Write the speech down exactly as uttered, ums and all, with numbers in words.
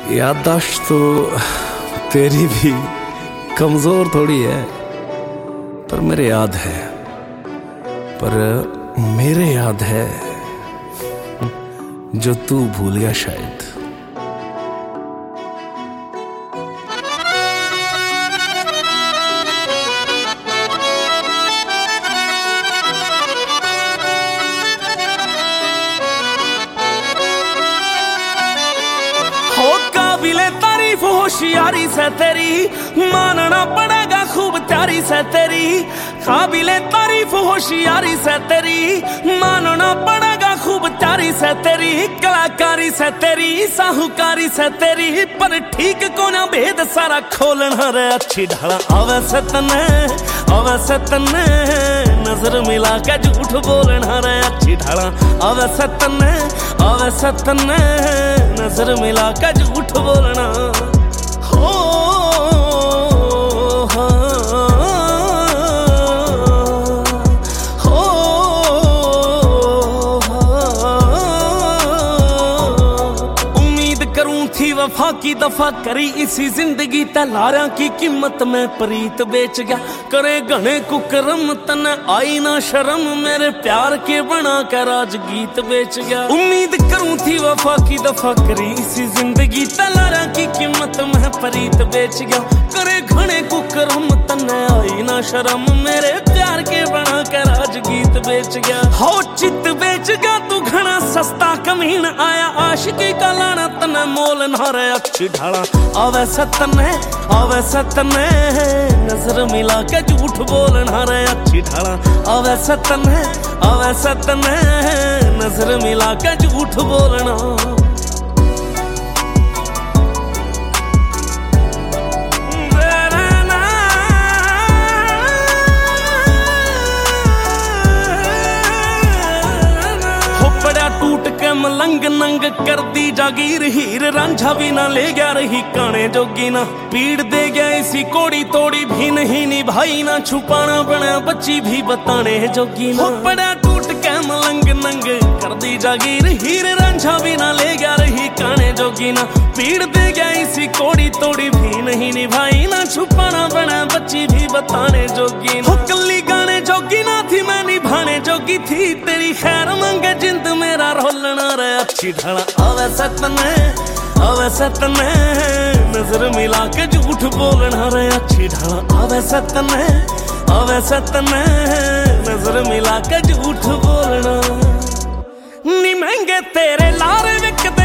याददाश्त तो तेरी भी कमजोर थोड़ी है, पर मेरे याद है, पर मेरे याद है जो तू भूल गया शायद। तारीफ होशियारी से तेरी, मानना पड़ेगा खूब प्यारी से तेरी। काबिले तारीफ होशियारी से तेरी, मानना पड़ेगा खूब प्यारी से तेरी। कलाकारी से तेरी, साहूकारी से तेरी, पर ठीक को ना भेद सारा खोलना रे अच्छी ढाला। आवे से तने आवे से तने नजर मिला के झूठ बोलना रे अच्छी ढाला। आवे से तने आवे से तने नजर मिला के झूठ बोलना। हो थी वफा की दफा करी इसी जिंदगी तलारा की कीमत में प्रीत बेच गया। करे घने कुकरम तने आई ना शर्म, मेरे प्यार के बना कर आज गीत बेच गया। उम्मीद करूं थी वफा की दफा करी इसी जिंदगी तलारा की कीमत में प्रीत बेच गया। करे घने कुकरम तने आई ना शर्म, मेरे प्यार के बना कर आज गीत बेच गया। हो चित बेच गया तू घना सस्ता कमीन, आया आशिकी का लाना तने मोल नारे अच्छी ढाला। आवे सतने आवे सतने नजर मिला के झूठ बोलना रे अच्छी ढाला। आवे सतने आवे सतने नजर मिला के झूठ बोलना। टूट के मलंग नंग कर दी जागीर, हीर रांझा भी ना ले गया रही काने जोगी ना। पीड़ दे गया इसी कोड़ी तोड़ी भी नहीं निभाई ना, छुपाना बना बच्ची भी बताने जोगी ना। पड़ा टूट के मलंग नंग कर दी जागीर, हीर रांझा भी ना ले गया रही काने जोगी ना। पीड़ दे गया इसी कोड़ी तोड़ी भी नहीं निभाई ना, छुपाना बना बच्ची भी बताने जोगी ना। कल्ली गाने जोगी ना थी मैं निभाने जोगी थी, तेरी खैर मंगे जिंद मेरा रोलना रे अच्छी ढाला। आवे सतने आवे सतने नजर मिला के झूठ बोलना रे अच्छी ढाला। आवे सतने आवे सतने नजर मिला के झूठ बोलना। नी महंगे तेरे लारे विक